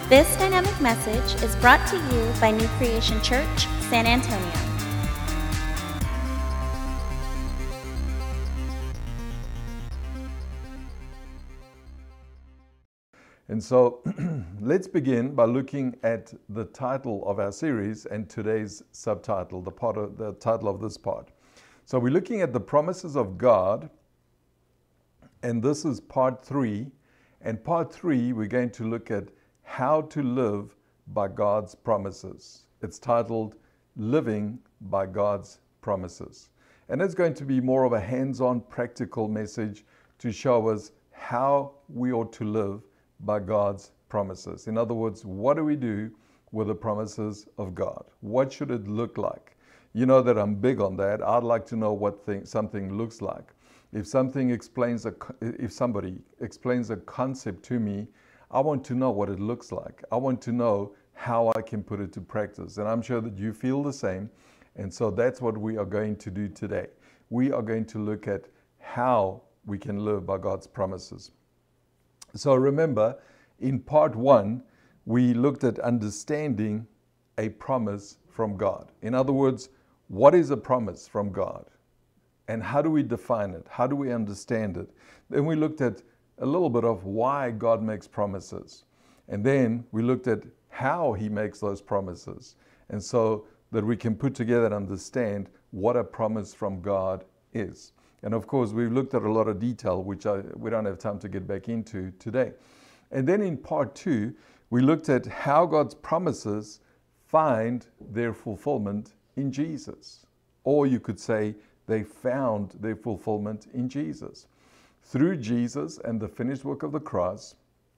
This dynamic message is brought to you by New Creation Church, San Antonio. And so let's begin by looking at the title of our series and today's subtitle, the title of this part. So we're looking at the promises of God, and this is part 3. And part 3, we're going to look at how to live by God's promises. It's titled Living by God's Promises. And it's going to be more of a hands-on practical message to show us how we ought to live by God's promises. In other words, what do we do with the promises of God? What should it look like? You know that I'm big on that. I'd like to know what something looks like. If somebody explains a concept to me, I want to know what it looks like. I want to know how I can put it to practice. And I'm sure that you feel the same. And so that's what we are going to do today. We are going to look at how we can live by God's promises. So remember, in part 1, we looked at understanding a promise from God. In other words, what is a promise from God? And how do we define it? How do we understand it? Then we looked at a little bit of why God makes promises. And then we looked at how He makes those promises. And so that we can put together and understand what a promise from God is. And of course, we've looked at a lot of detail, which we don't have time to get back into today. And then in part 2, we looked at how God's promises find their fulfillment in Jesus. Or you could say they found their fulfillment in Jesus. Through Jesus and the finished work of the cross,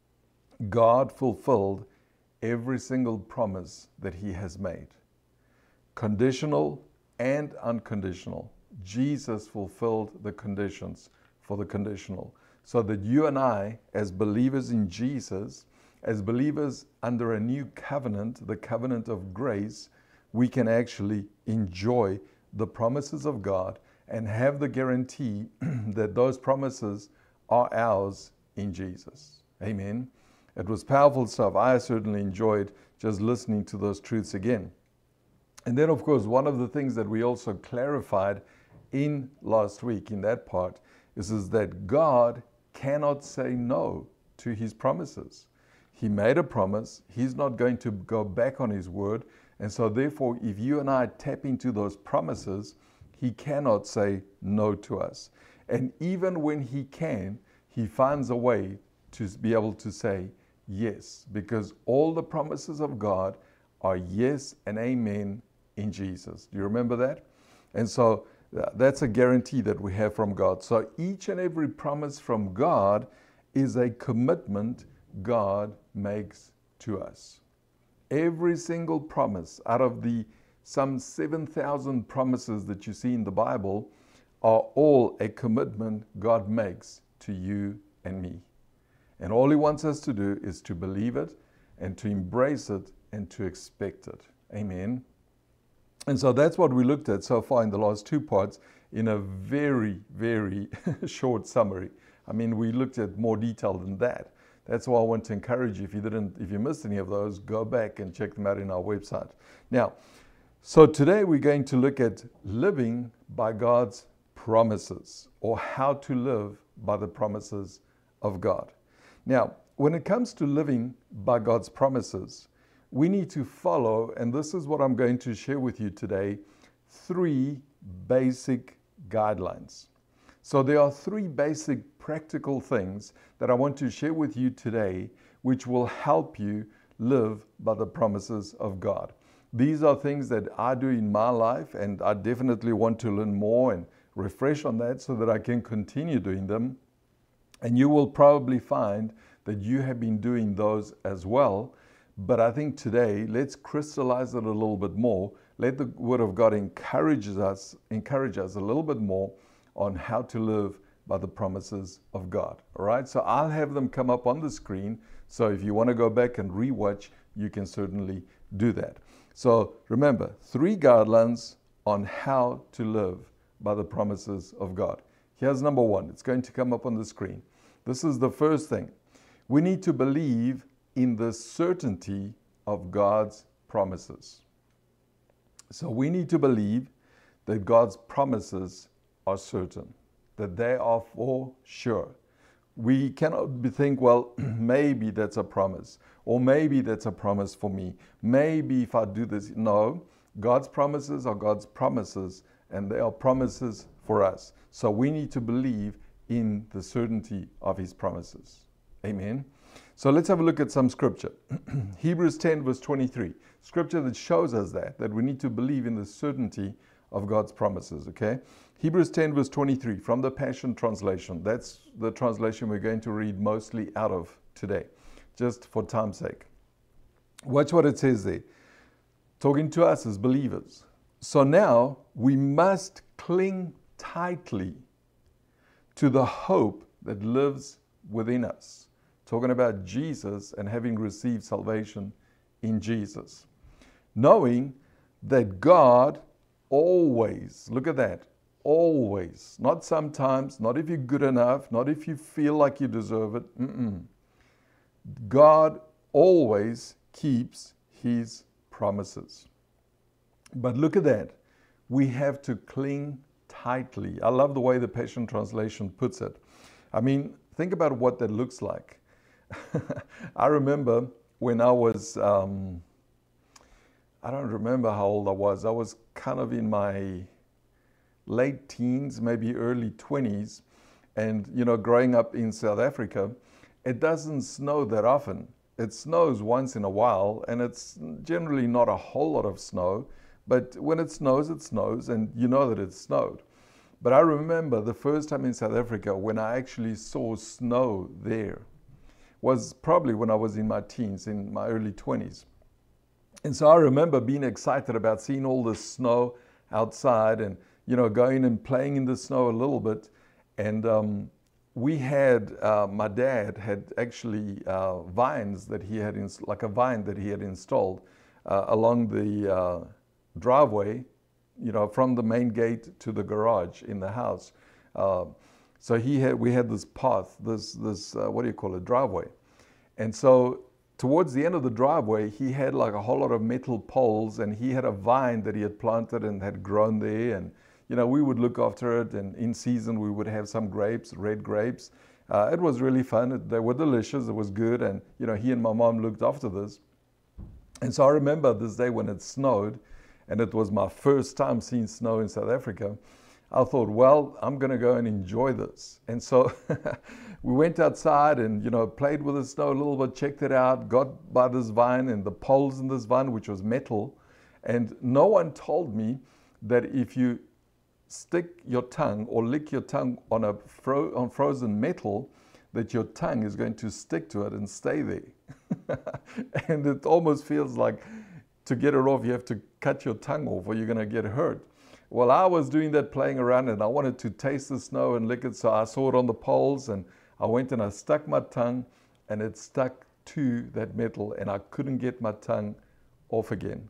God fulfilled every single promise that He has made. Conditional and unconditional. Jesus fulfilled the conditions for the conditional, so that you and I, as believers in Jesus, as believers under a new covenant, the covenant of grace, we can actually enjoy the promises of God and have the guarantee that those promises are ours in Jesus. Amen. It was powerful stuff. I certainly enjoyed just listening to those truths again. And then, of course, one of the things that we also clarified in last week, in that part, is that God cannot say no to His promises. He made a promise. He's not going to go back on His word. And so therefore, if you and I tap into those promises, He cannot say no to us. And even when He can, He finds a way to be able to say yes, because all the promises of God are yes and amen in Jesus. Do you remember that? And so that's a guarantee that we have from God. So each and every promise from God is a commitment God makes to us. Every single promise out of the some 7,000 promises that you see in the Bible are all a commitment God makes to you and me. And all He wants us to do is to believe it and to embrace it and to expect it. Amen. And so that's what we looked at so far in the last 2 parts in a very, very short summary. I mean, we looked at more detail than that. That's why I want to encourage you, if you missed any of those, go back and check them out in our website. Now, so today we're going to look at living by God's promises, or how to live by the promises of God. Now, when it comes to living by God's promises, we need to follow, and this is what I'm going to share with you today, 3 basic guidelines. So there are 3 basic practical things that I want to share with you today, which will help you live by the promises of God. These are things that I do in my life, and I definitely want to learn more and refresh on that so that I can continue doing them. And you will probably find that you have been doing those as well. But I think today, let's crystallize it a little bit more. Let the Word of God encourage us a little bit more on how to live by the promises of God. All right, so I'll have them come up on the screen. So if you want to go back and rewatch, you can certainly do that. So remember, 3 guidelines on how to live by the promises of God. Here's number 1. It's going to come up on the screen. This is the first thing. We need to believe in the certainty of God's promises. So we need to believe that God's promises are certain, that they are for sure. We cannot think, well, maybe that's a promise, or maybe that's a promise for me. Maybe if I do this. No, God's promises are God's promises, and they are promises for us. So we need to believe in the certainty of His promises. Amen. So let's have a look at some scripture. Hebrews 10 verse 23. Scripture that shows us that we need to believe in the certainty of God's promises, okay? Hebrews 10 verse 23 from the Passion Translation. That's the translation we're going to read mostly out of today, just for time's sake. Watch what it says there. Talking to us as believers. So now we must cling tightly to the hope that lives within us. Talking about Jesus and having received salvation in Jesus. Knowing that God always, look at that, always, not sometimes, not if you're good enough, not if you feel like you deserve it. God always keeps His promises. But look at that. We have to cling tightly. I love the way the Passion Translation puts it. I mean, think about what that looks like. I remember when I was, I don't remember how old I was. I was kind of in my late teens, maybe early 20s. And, you know, growing up in South Africa, it doesn't snow that often. It snows once in a while, and it's generally not a whole lot of snow. But when it snows, and you know that it snowed. But I remember the first time in South Africa when I actually saw snow there was probably when I was in my teens, in my early 20s. And so I remember being excited about seeing all the snow outside and, you know, going and playing in the snow a little bit. And we had, my dad had actually vines that he had, like a vine that he had installed along the driveway, you know, from the main gate to the garage in the house. So we had this path, this what do you call it, driveway. And so towards the end of the driveway, he had like a whole lot of metal poles, and he had a vine that he had planted and had grown there. And, you know, we would look after it, and in season we would have some grapes, red grapes. It was really fun. They were delicious. It was good. And, you know, he and my mom looked after this. And so I remember this day when it snowed, and it was my first time seeing snow in South Africa. I thought, well, I'm going to go and enjoy this. And so we went outside and, you know, played with the snow a little bit, checked it out, got by this vine and the poles in this vine, which was metal. And no one told me that if you stick your tongue or lick your tongue on on frozen metal, that your tongue is going to stick to it and stay there. And it almost feels like to get it off, you have to cut your tongue off or you're going to get hurt. Well, I was doing that, playing around, and I wanted to taste the snow and lick it. So I saw it on the poles, and I went and I stuck my tongue, and it stuck to that metal, and I couldn't get my tongue off again.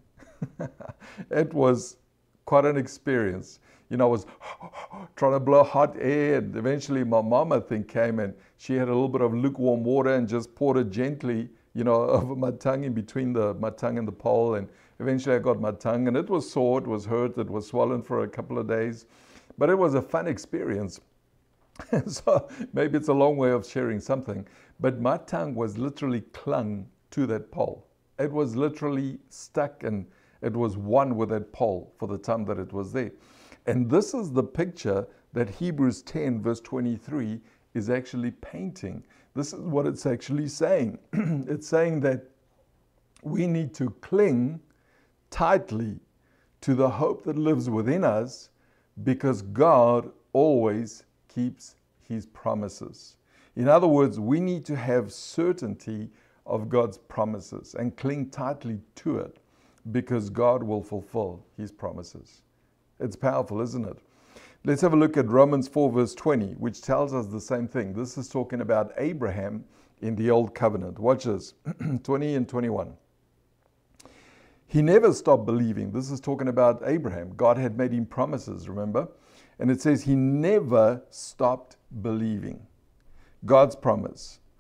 It was quite an experience. You know, I was trying to blow hot air, and eventually my mom, I think, came, and she had a little bit of lukewarm water and just poured it gently, you know, over my tongue, in between my tongue and the pole. And eventually I got my tongue, and it was sore, it was hurt, it was swollen for a couple of days. But it was a fun experience. So maybe it's a long way of sharing something. But my tongue was literally clung to that pole. It was literally stuck, and it was one with that pole for the time that it was there. And this is the picture that Hebrews 10 verse 23 is actually painting. This is what it's actually saying. It's saying that we need to cling tightly to the hope that lives within us, because God always keeps His promises. In other words, we need to have certainty of God's promises and cling tightly to it, because God will fulfill His promises. It's powerful, isn't it? Let's have a look at Romans 4 verse 20, which tells us the same thing. This is talking about Abraham in the Old Covenant. Watch this, 20 and 21. He never stopped believing. This is talking about Abraham. God had made him promises, remember? And it says he never stopped believing God's promise,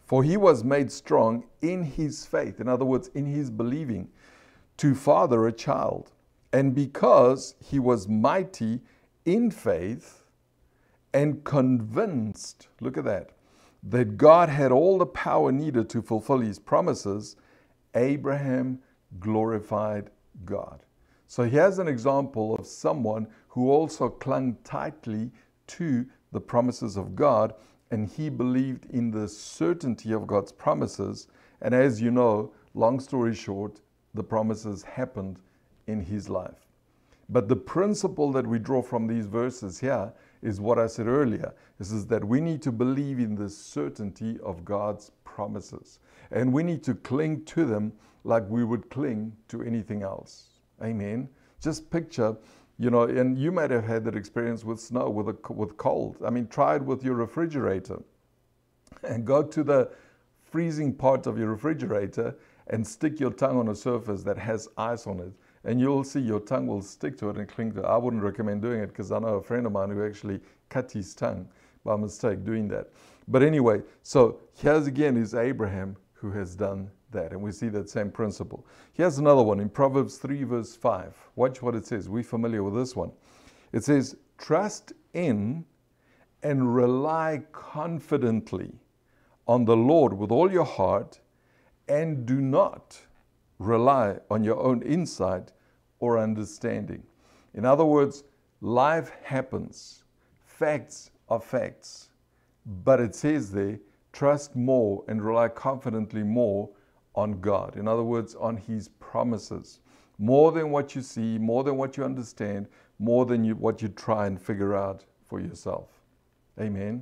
For he was made strong in his faith, in other words, in his believing, to father a child. And because he was mighty in faith and convinced, look at that God had all the power needed to fulfill his promises, Abraham glorified God. So here's an example of someone who also clung tightly to the promises of God, and he believed in the certainty of God's promises. And as you know, long story short, the promises happened in his life. But the principle that we draw from these verses here is what I said earlier. This is that we need to believe in the certainty of God's promises. And we need to cling to them like we would cling to anything else. Amen. Just picture, and you might have had that experience with snow, with cold. I mean, try it with your refrigerator. And go to the freezing part of your refrigerator and stick your tongue on a surface that has ice on it. And you'll see your tongue will stick to it and cling to it. I wouldn't recommend doing it because I know a friend of mine who actually cut his tongue by mistake doing that. But anyway, so here's again is Abraham who has done that. And we see that same principle. Here's another one in Proverbs 3 verse 5. Watch what it says. We're familiar with this one. It says, trust in and rely confidently on the Lord with all your heart, and do not rely on your own insight or understanding. In other words, life happens. Facts are facts. But it says there, trust more and rely confidently more on God. In other words, on his promises. More than what you see, more than what you understand, more than what you try and figure out for yourself. Amen.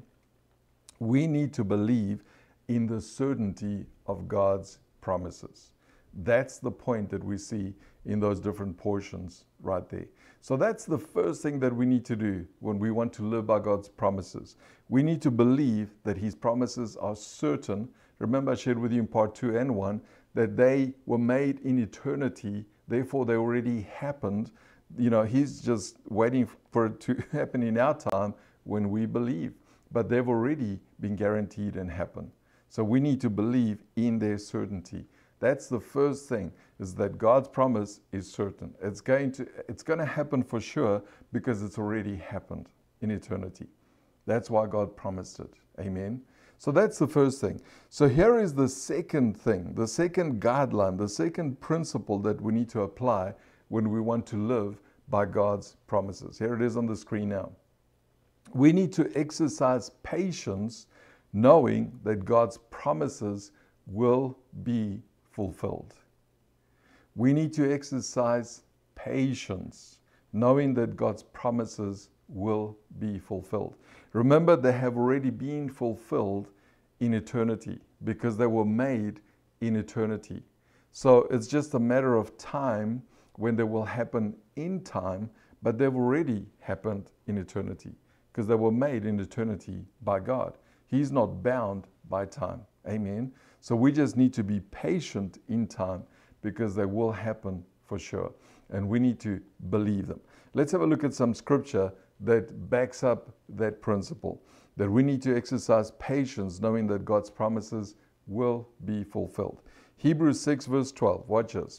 We need to believe in the certainty of God's promises. That's the point that we see in those different portions right there. So that's the first thing that we need to do when we want to live by God's promises. We need to believe that his promises are certain. Remember, I shared with you in part 2 and 1 that they were made in eternity, therefore they already happened. He's just waiting for it to happen in our time when we believe. But they've already been guaranteed and happened. So we need to believe in their certainty. That's the first thing, is that God's promise is certain. It's going to happen for sure because it's already happened in eternity. That's why God promised it. Amen. So that's the first thing. So here is the second thing, the second guideline, the second principle that we need to apply when we want to live by God's promises. Here it is on the screen now. We need to exercise patience, knowing that God's promises will be fulfilled. We need to exercise patience, knowing that God's promises will be fulfilled. Remember, they have already been fulfilled in eternity because they were made in eternity. So it's just a matter of time when they will happen in time, but they've already happened in eternity because they were made in eternity by God. He's not bound by time. Amen. So we just need to be patient in time because they will happen for sure. And we need to believe them. Let's have a look at some scripture that backs up that principle, that we need to exercise patience knowing that God's promises will be fulfilled. Hebrews 6 verse 12. Watch this.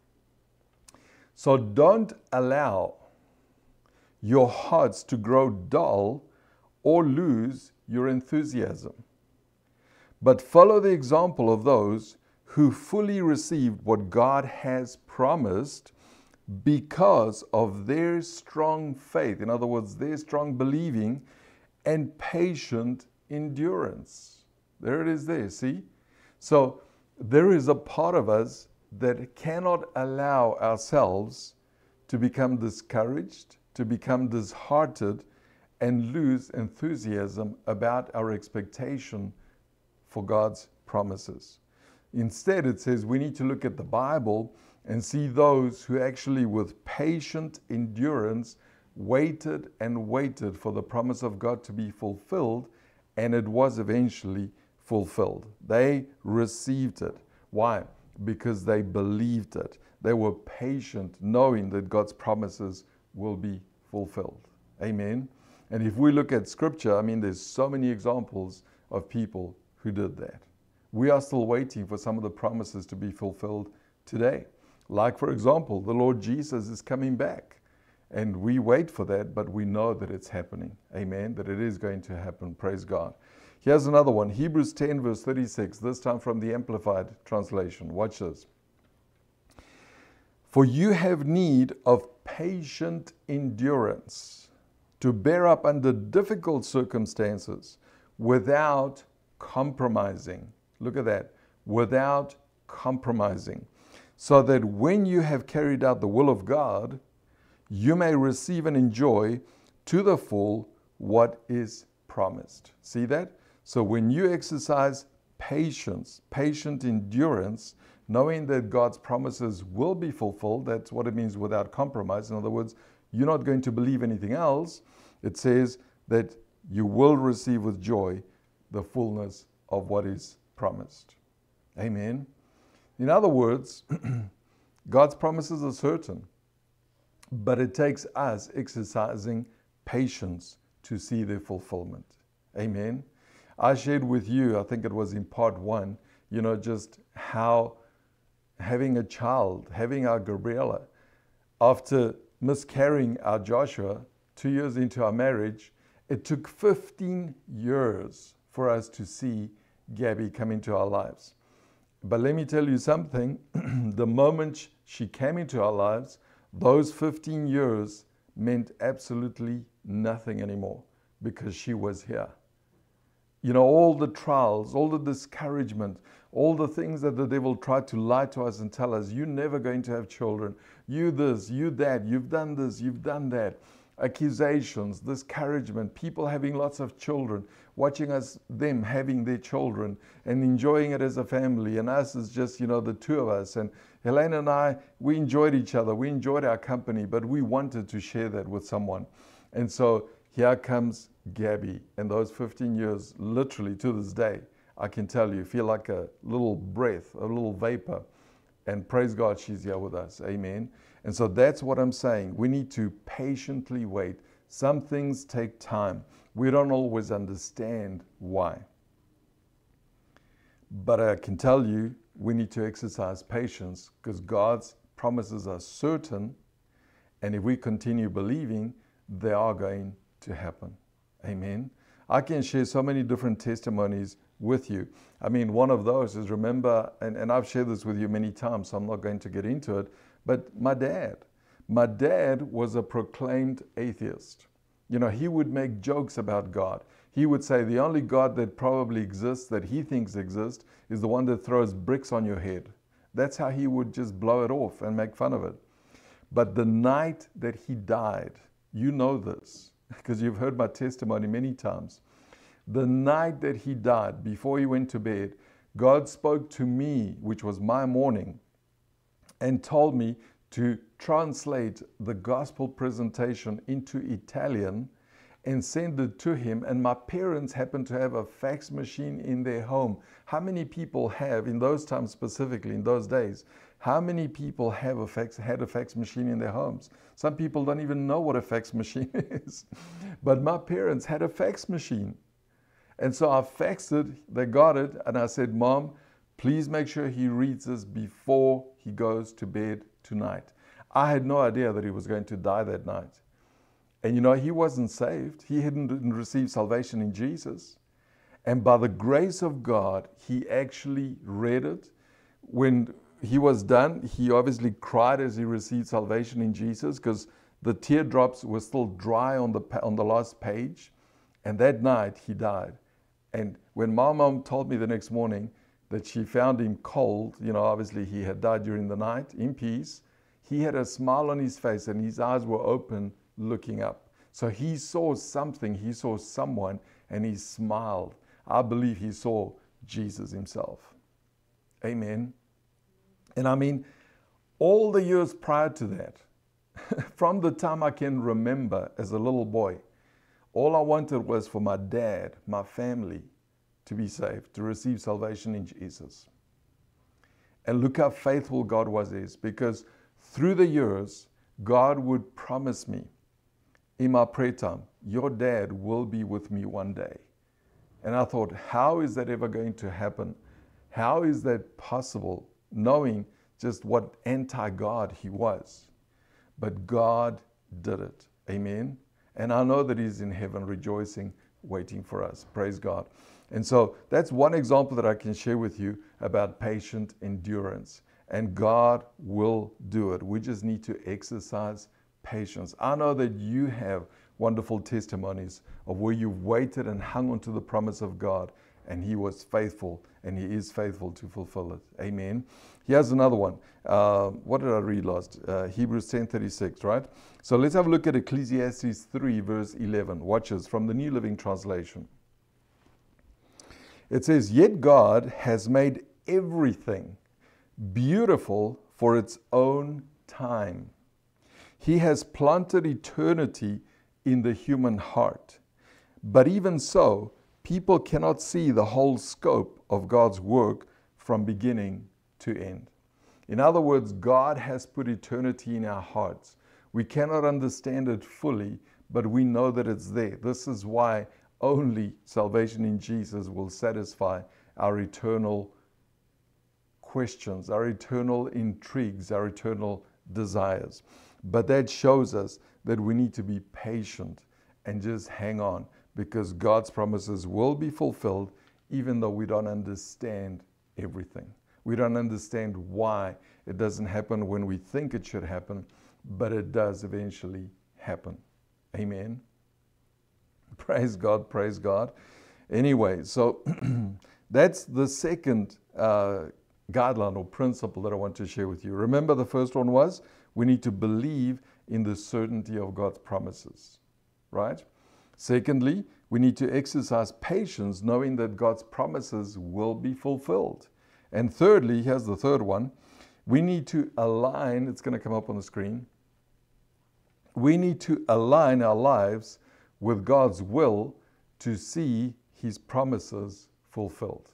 So don't allow your hearts to grow dull or lose your enthusiasm, but follow the example of those who fully received what God has promised because of their strong faith. In other words, their strong believing and patient endurance. There it is there, see? So there is a part of us that cannot allow ourselves to become discouraged, to become disheartened, and lose enthusiasm about our expectation for God's promises. Instead, it says we need to look at the Bible and see those who actually with patient endurance waited and waited for the promise of God to be fulfilled, and it was eventually fulfilled. They received it. Why? Because they believed it. They were patient, knowing that God's promises will be fulfilled. Amen. And if we look at scripture, there's so many examples of people who did that. we are still waiting for some of the promises to be fulfilled today. Like, for example, the Lord Jesus is coming back. And we wait for that, but we know that it's happening. Amen. That it is going to happen. Praise God. Here's another one. Hebrews 10 verse 36, this time from the Amplified Translation. Watch this. For you have need of patient endurance to bear up under difficult circumstances without compromising. Look at that. Without compromising. So that when you have carried out the will of God, you may receive and enjoy to the full what is promised. See that? So when you exercise patience, patient endurance, knowing that God's promises will be fulfilled, that's what it means without compromise. In other words, you're not going to believe anything else. It says that you will receive with joy the fullness of what is promised. Amen. In other words, God's promises are certain, but it takes us exercising patience to see their fulfillment. Amen. I shared with you, I think it was in part 1, just how having a child, having our Gabriella, after miscarrying our Joshua 2 years into our marriage, it took 15 years for us to see Gabby come into our lives. But let me tell you something, the moment she came into our lives, those 15 years meant absolutely nothing anymore because she was here. All the trials, all the discouragement, all the things that the devil tried to lie to us and tell us, you're never going to have children, you this, you that, you've done this, you've done that. Accusations, discouragement, people having lots of children, watching them having their children and enjoying it as a family, and us as just, the two of us. And Helena and I, we enjoyed each other, we enjoyed our company, but we wanted to share that with someone. And so here comes Gabby, and those 15 years, literally to this day, I can tell you, feel like a little breath, a little vapor. And praise God, she's here with us. Amen. And so that's what I'm saying. We need to patiently wait. Some things take time. We don't always understand why. But I can tell you, we need to exercise patience because God's promises are certain. And if we continue believing, they are going to happen. Amen. I can share so many different testimonies with you. I mean, one of those is, remember, and I've shared this with you many times, so I'm not going to get into it, but my dad was a proclaimed atheist. He would make jokes about God. He would say the only God that probably exists, that he thinks exists, is the one that throws bricks on your head. That's how he would just blow it off and make fun of it. But the night that he died, you know this, because you've heard my testimony many times. The night that he died, before he went to bed, God spoke to me, which was my morning, and told me to translate the gospel presentation into Italian and send it to him. And my parents happened to have a fax machine in their home. How many people have, in those times specifically, in those days, how many people had a fax machine in their homes? Some people don't even know what a fax machine is. But my parents had a fax machine. And so I faxed it, they got it, and I said, Mom, please make sure he reads this before he goes to bed tonight. I had no idea that he was going to die that night. And he wasn't saved. He hadn't received salvation in Jesus. And by the grace of God, he actually read it. When he was done, he obviously cried as he received salvation in Jesus because the teardrops were still dry on the last page. And that night he died. And when my mom told me the next morning that she found him cold, obviously he had died during the night in peace, he had a smile on his face and his eyes were open looking up. So he saw something, he saw someone, and he smiled. I believe he saw Jesus himself. Amen. And I mean, all the years prior to that, from the time I can remember as a little boy, all I wanted was for my dad, my family, to be saved, to receive salvation in Jesus. And look how faithful God is, because through the years, God would promise me in my prayer time, your dad will be with me one day. And I thought, how is that ever going to happen? How is that possible, knowing just what anti-God he was? But God did it. Amen. And I know that he's in heaven rejoicing, waiting for us. Praise God. And so that's one example that I can share with you about patient endurance. And God will do it. We just need to exercise patience. I know that you have wonderful testimonies of where you've waited and hung on to the promise of God, and he was faithful, and he is faithful to fulfill it. Amen. Here's another one. What did I read last? Hebrews 10:36, right? So let's have a look at Ecclesiastes 3, verse 11. Watch this from the New Living Translation. It says, "Yet God has made everything beautiful for its own time. He has planted eternity in the human heart. But even so, people cannot see the whole scope of God's work from beginning to end." In other words, God has put eternity in our hearts. We cannot understand it fully, but we know that it's there. This is why only salvation in Jesus will satisfy our eternal questions, our eternal intrigues, our eternal desires. But that shows us that we need to be patient and just hang on, because God's promises will be fulfilled even though we don't understand everything. We don't understand why it doesn't happen when we think it should happen, but it does eventually happen. Amen. Praise God, praise God. Anyway, so that's the second guideline or principle that I want to share with you. Remember, the first one was we need to believe in the certainty of God's promises, right? Secondly, we need to exercise patience, knowing that God's promises will be fulfilled. And thirdly, here's the third one, we need to align, it's going to come up on the screen, we need to align our lives with God's will to see his promises fulfilled.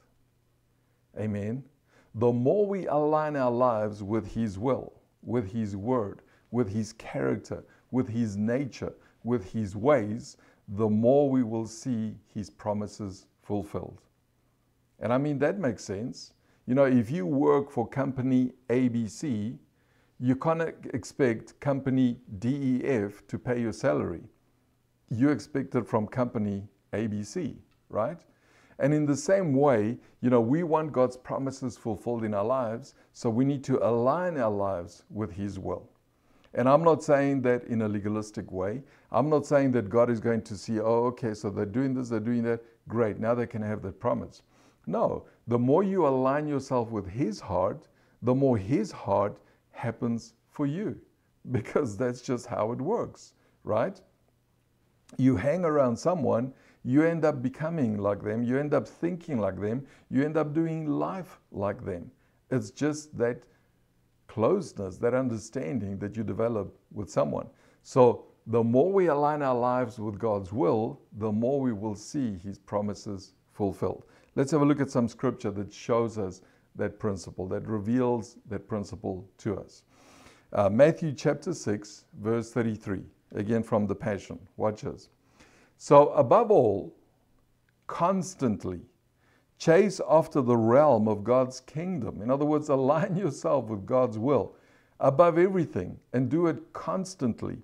Amen. The more we align our lives with his will, with his word, with his character, with his nature, with his ways, the more we will see his promises fulfilled. And I mean, that makes sense. You know, if you work for company ABC, you can't expect company DEF to pay your salary. You expect it from company ABC, right? And in the same way, you know, we want God's promises fulfilled in our lives, so we need to align our lives with his will. And I'm not saying that in a legalistic way. I'm not saying that God is going to see, oh, okay, so they're doing this, they're doing that, great, now they can have that promise. No, the more you align yourself with his heart, the more his heart happens for you, because that's just how it works, right? You hang around someone, you end up becoming like them, you end up thinking like them, you end up doing life like them. It's just that closeness, that understanding that you develop with someone. So the more we align our lives with God's will, the more we will see his promises fulfilled. Let's have a look at some scripture that shows us that principle, that reveals that principle to us. Matthew chapter 6, verse 33, again from the Passion. Watch this. "So above all, constantly chase after the realm of God's kingdom." In other words, align yourself with God's will above everything and do it constantly.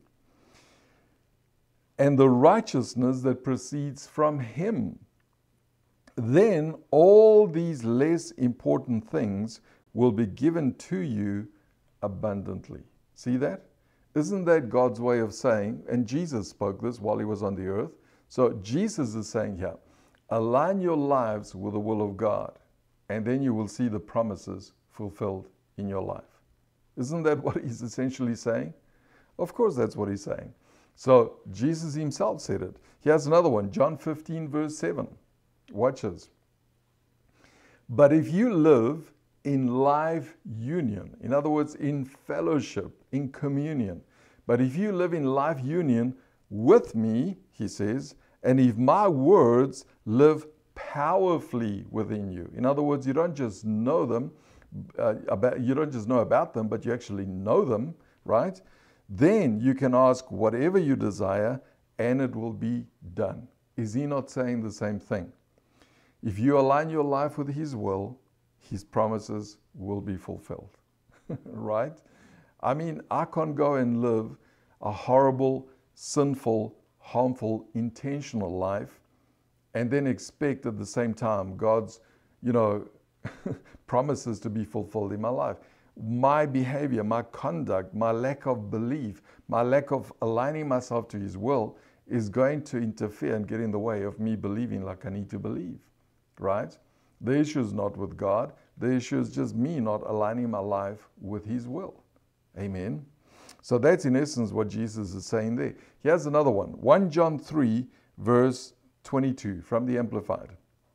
"And the righteousness that proceeds from him. Then all these less important things will be given to you abundantly." See that? Isn't that God's way of saying, and Jesus spoke this while he was on the earth. So Jesus is saying here, align your lives with the will of God, and then you will see the promises fulfilled in your life. Isn't that what he's essentially saying? Of course, that's what he's saying. So Jesus himself said it. Here's another one, John 15, verse 7. Watch this. "But if you live in live union," in other words, in fellowship, in communion, but if you live in live union with me, he says, "and if my words live powerfully within you," in other words, you don't just know them, you don't just know about them, but you actually know them, right? "Then you can ask whatever you desire, and it will be done." Is he not saying the same thing? If you align your life with his will, his promises will be fulfilled. Right? I mean, I can't go and live a horrible, sinful, harmful, intentional life and then expect at the same time God's, promises to be fulfilled in my life. My behavior, my conduct, my lack of belief, my lack of aligning myself to his will is going to interfere and get in the way of me believing like I need to believe, right? The issue is not with God. The issue is just me not aligning my life with his will. Amen. So that's in essence what Jesus is saying there. Here's another one. 1 John 3 verse 22 from the Amplified.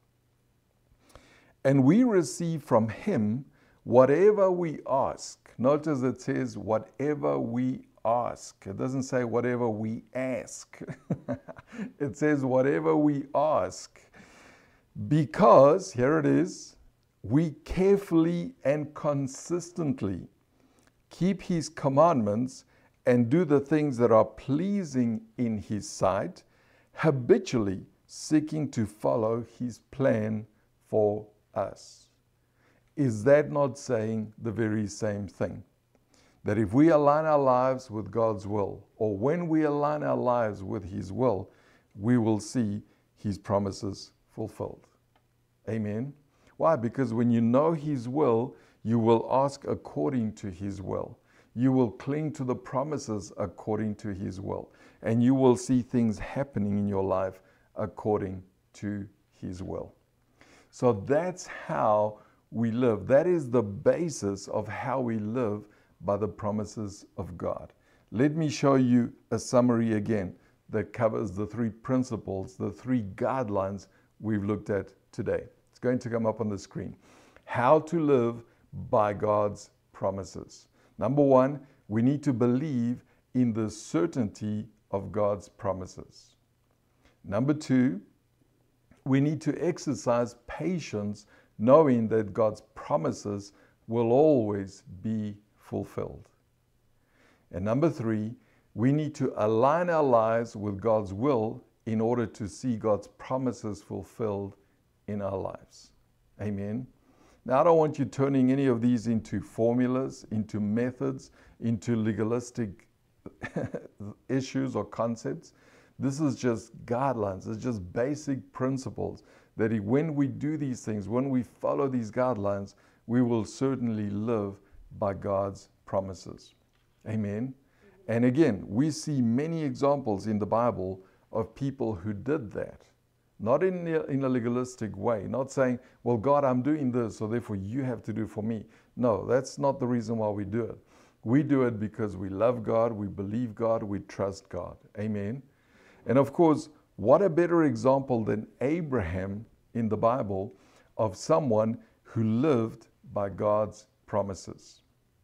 And we receive from him whatever we ask. Notice it says whatever we ask. It doesn't say whatever we ask. It says whatever we ask. Because, here it is, we carefully and consistently keep his commandments and do the things that are pleasing in his sight, habitually seeking to follow his plan for us. Is that not saying the very same thing? That if we align our lives with God's will, or when we align our lives with his will, we will see his promises fulfilled. Amen. Why? Because when you know his will, you will ask according to his will. You will cling to the promises according to his will. And you will see things happening in your life according to his will. So that's how we live. That is the basis of how we live by the promises of God. Let me show you a summary again that covers the three principles, the three guidelines we've looked at today. It's going to come up on the screen. How to live by God's promises. Number one, we need to believe in the certainty of God's promises. Number two, we need to exercise patience, knowing that God's promises will always be fulfilled. And number three, we need to align our lives with God's will in order to see God's promises fulfilled in our lives. Amen. Now, I don't want you turning any of these into formulas, into methods, into legalistic issues or concepts. This is just guidelines. It's just basic principles that when we do these things, when we follow these guidelines, we will certainly live by God's promises. Amen. And again, we see many examples in the Bible of people who did that. Not in a legalistic way, not saying, well, God, I'm doing this, so therefore you have to do for me. No, that's not the reason why we do it. We do it because we love God, we believe God, we trust God. Amen. And of course, what a better example than Abraham in the Bible of someone who lived by God's promises.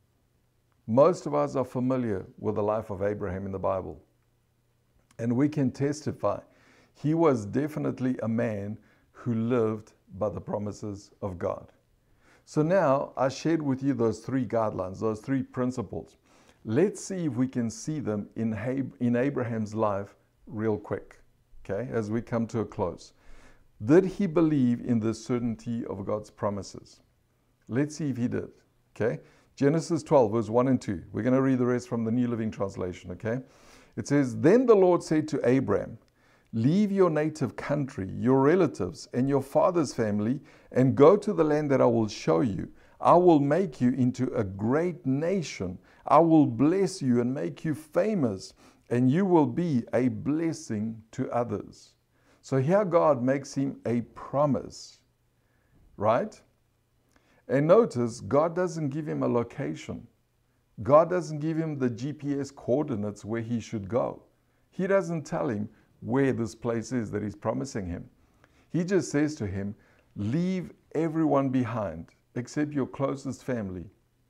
Most of us are familiar with the life of Abraham in the Bible. And we can testify he was definitely a man who lived by the promises of God. So now I shared with you those three guidelines, those three principles. Let's see if we can see them in Abraham's life real quick, okay, as we come to a close. Did he believe in the certainty of God's promises? Let's see if he did, okay? Genesis 12, verse 1 and 2. We're going to read the rest from the New Living Translation, okay? It says, Then the Lord said to Abram, Leave your native country, your relatives, and your father's family, and go to the land that I will show you. I will make you into a great nation. I will bless you and make you famous, and you will be a blessing to others. So here God makes him a promise, right? And notice, God doesn't give him a location. God doesn't give him the GPS coordinates where he should go. He doesn't tell him where this place is that he's promising him. He just says to him, leave everyone behind except your closest family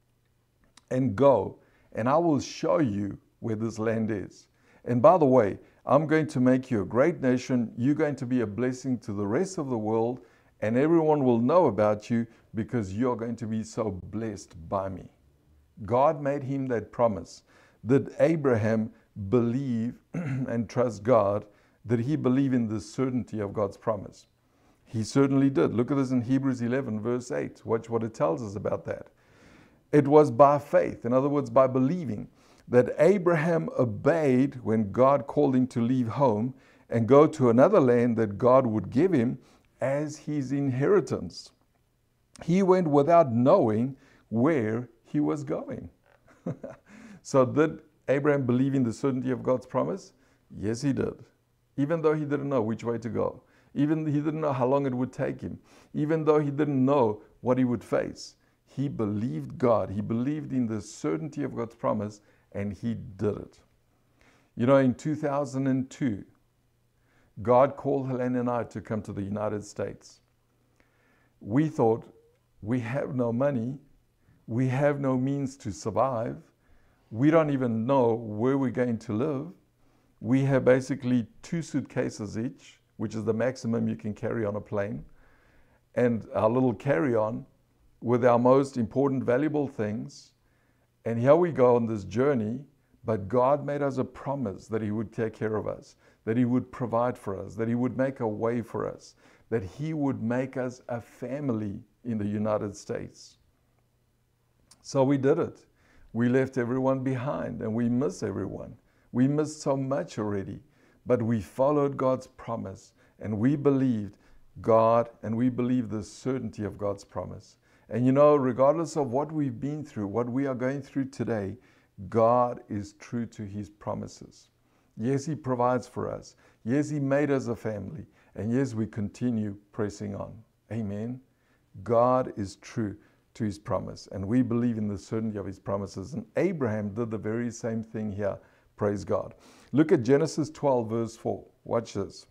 and go, and I will show you where this land is. And by the way, I'm going to make you a great nation. You're going to be a blessing to the rest of the world, and everyone will know about you because you're going to be so blessed by me. God made him that promise. Did Abraham believe and trust God? Did he believe in the certainty of God's promise? He certainly did. Look at this in Hebrews 11, verse 8. Watch what it tells us about that. It was by faith, in other words, by believing, that Abraham obeyed when God called him to leave home and go to another land that God would give him as his inheritance. He went without knowing where he was going. So did Abraham believe in the certainty of God's promise? Yes, he did. Even though he didn't know which way to go. Even he didn't know how long it would take him. Even though he didn't know what he would face. He believed God. He believed in the certainty of God's promise, and he did it. You know, in 2002, God called Helene and I to come to the United States. We thought, we have no money. We have no means to survive. We don't even know where we're going to live. We have basically 2 suitcases each, which is the maximum you can carry on a plane, and our little carry-on with our most important, valuable things. And here we go on this journey, but God made us a promise that He would take care of us, that He would provide for us, that He would make a way for us, that He would make us a family in the United States. So we did it. We left everyone behind, and we miss everyone. We missed so much already, but we followed God's promise, and we believed God, and we believe the certainty of God's promise. And you know, regardless of what we've been through, what we are going through today, God is true to His promises. Yes, He provides for us. Yes, He made us a family. And yes, we continue pressing on. Amen. God is true to His promise, and we believe in the certainty of His promises. And Abraham did the very same thing here. Praise God. Look at Genesis 12, verse 4. Watch this.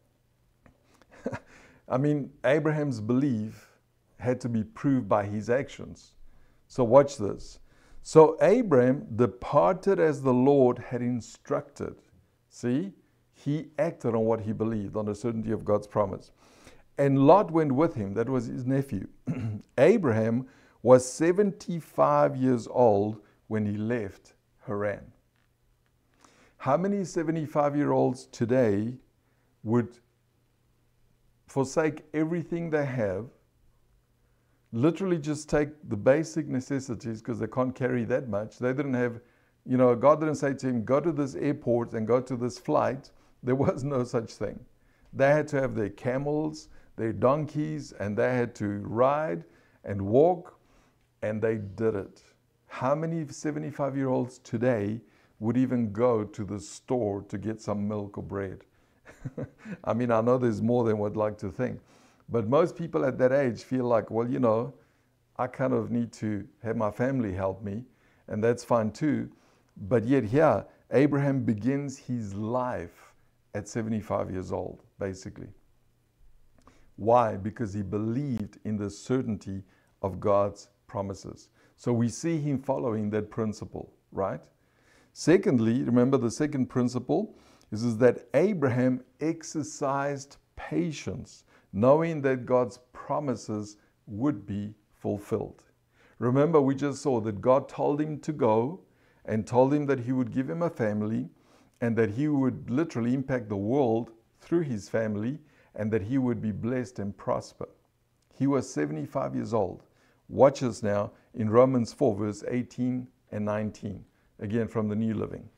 I mean, Abraham's belief had to be proved by his actions. So watch this. So Abraham departed as the Lord had instructed. See, he acted on what he believed, on the certainty of God's promise. And Lot went with him, that was his nephew. Abraham was 75 years old when he left Haran. How many 75-year-olds today would forsake everything they have, literally just take the basic necessities because they can't carry that much? They didn't have, you know, God didn't say to him, go to this airport and go to this flight. There was no such thing. They had to have their camels, their donkeys, and they had to ride and walk, and they did it. How many 75-year-olds today would even go to the store to get some milk or bread? I mean, I know there's more than we'd like to think. But most people at that age feel like, well, you know, I kind of need to have my family help me, and that's fine too. But yet here, Abraham begins his life at 75 years old, basically. Why? Because he believed in the certainty of God's promises. So we see him following that principle, right? Secondly, remember the second principle is that Abraham exercised patience, knowing that God's promises would be fulfilled. Remember, we just saw that God told him to go and told him that He would give him a family and that he would literally impact the world through his family and that he would be blessed and prosper. He was 75 years old. Watch us now in Romans 4, verse 18 and 19, again from the New Living.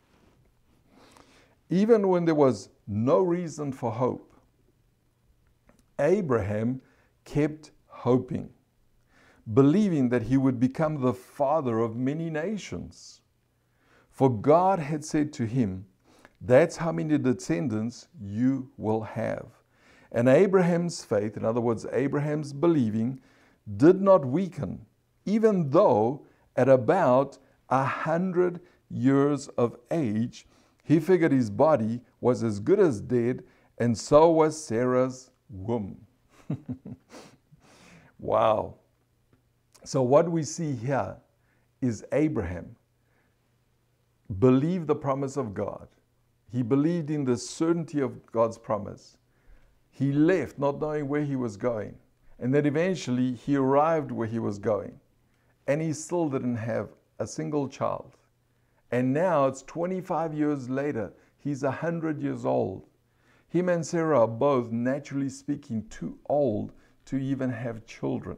Even when there was no reason for hope, Abraham kept hoping, believing that he would become the father of many nations. For God had said to him, that's how many descendants you will have. And Abraham's faith, in other words, Abraham's believing, did not weaken, even though at about 100 years of age, he figured his body was as good as dead, and so was Sarah's womb. Wow. So what we see here is Abraham believed the promise of God. He believed in the certainty of God's promise. He left not knowing where he was going. And then eventually he arrived where he was going. And he still didn't have a single child. And now it's 25 years later. He's 100 years old. Him and Sarah are both, naturally speaking, too old to even have children.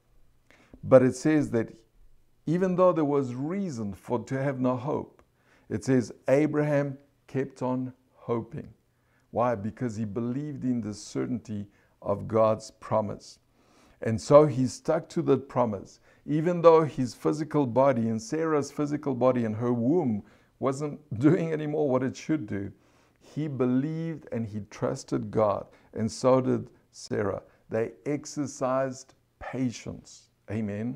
But it says that even though there was reason to have no hope, it says Abraham kept on hoping. Why? Because he believed in the certainty of God's promise. And so he stuck to that promise. Even though his physical body and Sarah's physical body and her womb wasn't doing anymore what it should do, he believed and he trusted God. And so did Sarah. They exercised patience. Amen.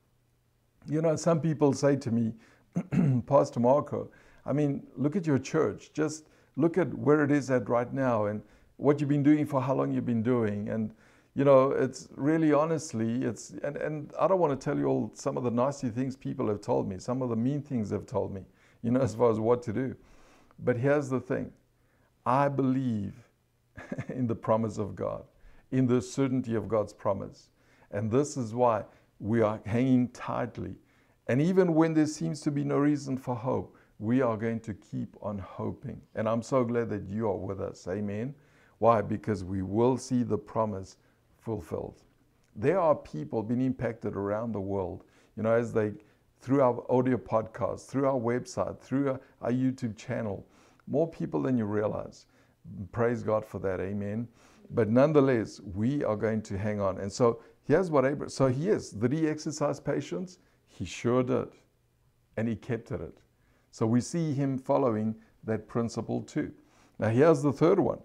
You know, some people say to me, Pastor Marco, I mean, look at your church. Just look at where it is at right now and what you've been doing for how long you've been doing. And, you know, it's really honestly, and I don't want to tell you all some of the nasty things people have told me, some of the mean things they've told me, you know, as far as what to do. But here's the thing. I believe in the promise of God, in the certainty of God's promise. And this is why we are hanging tightly. And even when there seems to be no reason for hope, we are going to keep on hoping. And I'm so glad that you are with us. Amen. Why? Because we will see the promise fulfilled. There are people being impacted around the world, you know, as they, through our audio podcast, through our website, through our YouTube channel, more people than you realize. Praise God for that. Amen. But nonetheless, we are going to hang on. And so here's what Abraham, so did he exercise patience? He sure did. And he kept at it. So we see him following that principle too. Now here's the third one.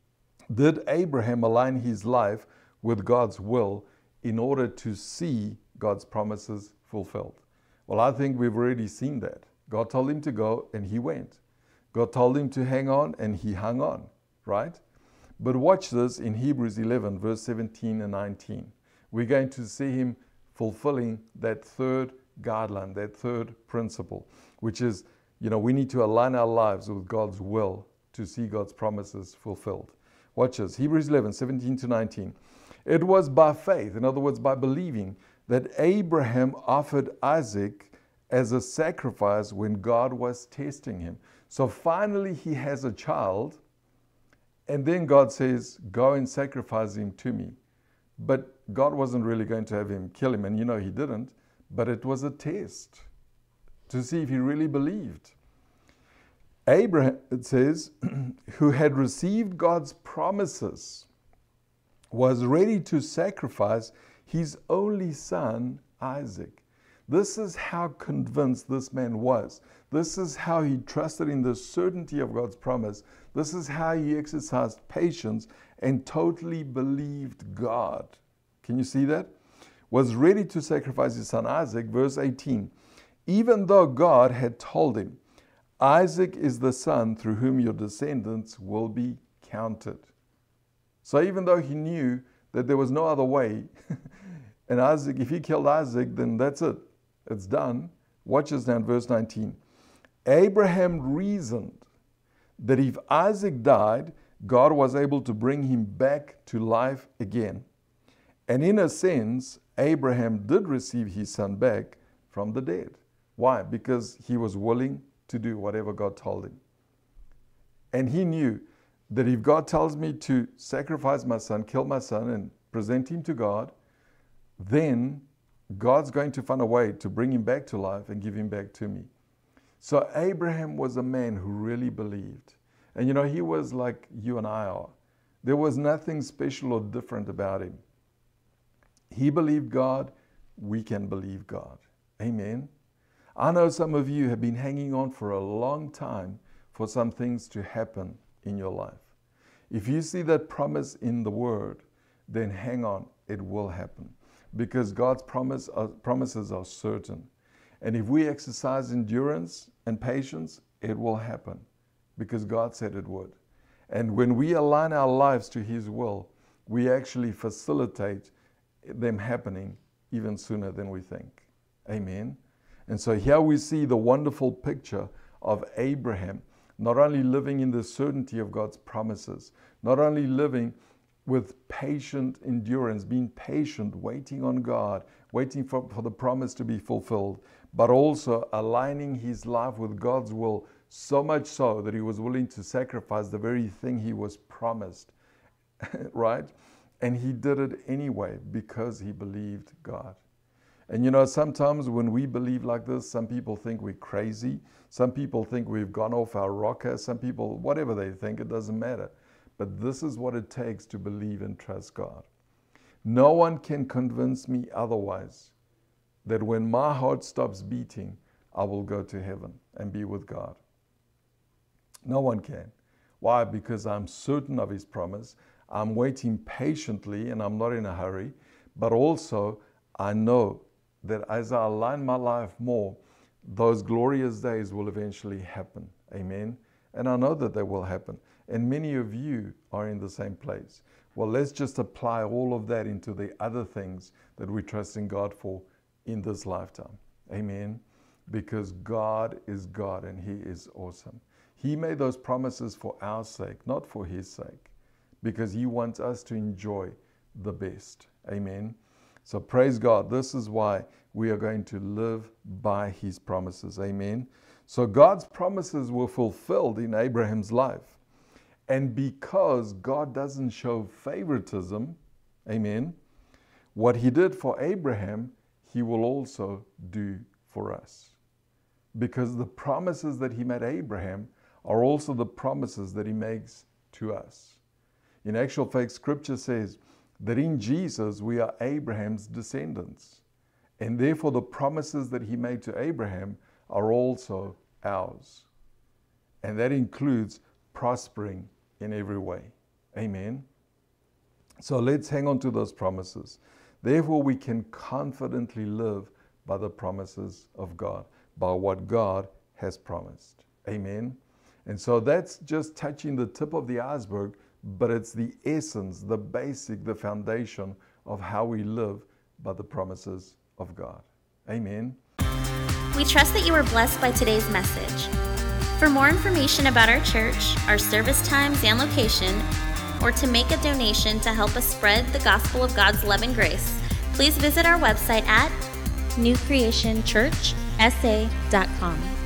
Did Abraham align his life with God's will in order to see God's promises fulfilled? Well, I think we've already seen that. God told him to go and he went. God told him to hang on and he hung on, right? But watch this in Hebrews 11, verse 17 and 19. We're going to see him fulfilling that third guideline, that third principle, which is, you know, we need to align our lives with God's will to see God's promises fulfilled. Watch this, Hebrews 11, 17 to 19. It was by faith, in other words, by believing, that Abraham offered Isaac as a sacrifice when God was testing him. So finally he has a child, and then God says, go and sacrifice him to me. But God wasn't really going to have him kill him, and you know he didn't, but it was a test to see if he really believed. Abraham, it says, who had received God's promises, was ready to sacrifice his only son, Isaac. This is how convinced this man was. This is how he trusted in the certainty of God's promise. This is how he exercised patience and totally believed God. Can you see that? Was ready to sacrifice his son Isaac, verse 18. Even though God had told him, Isaac is the son through whom your descendants will be counted. So even though he knew that there was no other way, and Isaac, if he killed Isaac, then that's it. It's done. Watch this now in verse 19. Abraham reasoned that if Isaac died, God was able to bring him back to life again. And in a sense, Abraham did receive his son back from the dead. Why? Because he was willing to do whatever God told him. And he knew that if God tells me to sacrifice my son, kill my son, and present him to God, then God's going to find a way to bring him back to life and give him back to me. So Abraham was a man who really believed. And you know, he was like you and I are. There was nothing special or different about him. He believed God, we can believe God. Amen. I know some of you have been hanging on for a long time for some things to happen in your life. If you see that promise in the Word, then hang on, it will happen. Because God's promises are certain. And if we exercise endurance and patience, it will happen. Because God said it would. And when we align our lives to His will, we actually facilitate them happening even sooner than we think. Amen. And so here we see the wonderful picture of Abraham, not only living in the certainty of God's promises, not only living with patient endurance, being patient, waiting on God, waiting for the promise to be fulfilled, but also aligning his life with God's will, so much so that he was willing to sacrifice the very thing he was promised, right? And he did it anyway because he believed God. And you know, sometimes when we believe like this, some people think we're crazy. Some people think we've gone off our rocker. Some people, whatever they think, it doesn't matter. But this is what it takes to believe and trust God. No one can convince me otherwise that when my heart stops beating, I will go to heaven and be with God. No one can. Why? Because I'm certain of his promise. I'm waiting patiently and I'm not in a hurry. But also, I know that as I align my life more, those glorious days will eventually happen. Amen. And I know that they will happen. And many of you are in the same place. Well, let's just apply all of that into the other things that we trust in God for in this lifetime. Amen. Because God is God and he is awesome. He made those promises for our sake, not for his sake, because he wants us to enjoy the best. Amen. So praise God. This is why we are going to live by his promises. Amen. So God's promises were fulfilled in Abraham's life. And because God doesn't show favoritism, amen, what he did for Abraham, he will also do for us. Because the promises that he made Abraham are also the promises that he makes to us. In actual fact, Scripture says that in Jesus we are Abraham's descendants. And therefore the promises that he made to Abraham are also ours. And that includes prospering in every way. Amen. So let's hang on to those promises. Therefore we can confidently live by the promises of God, by what God has promised. Amen. And so that's just touching the tip of the iceberg, but it's the essence, the basic, the foundation of how we live by the promises of God. Amen. We trust that you were blessed by today's message. For more information about our church, our service times and location, or to make a donation to help us spread the gospel of God's love and grace, please visit our website at newcreationchurchsa.com.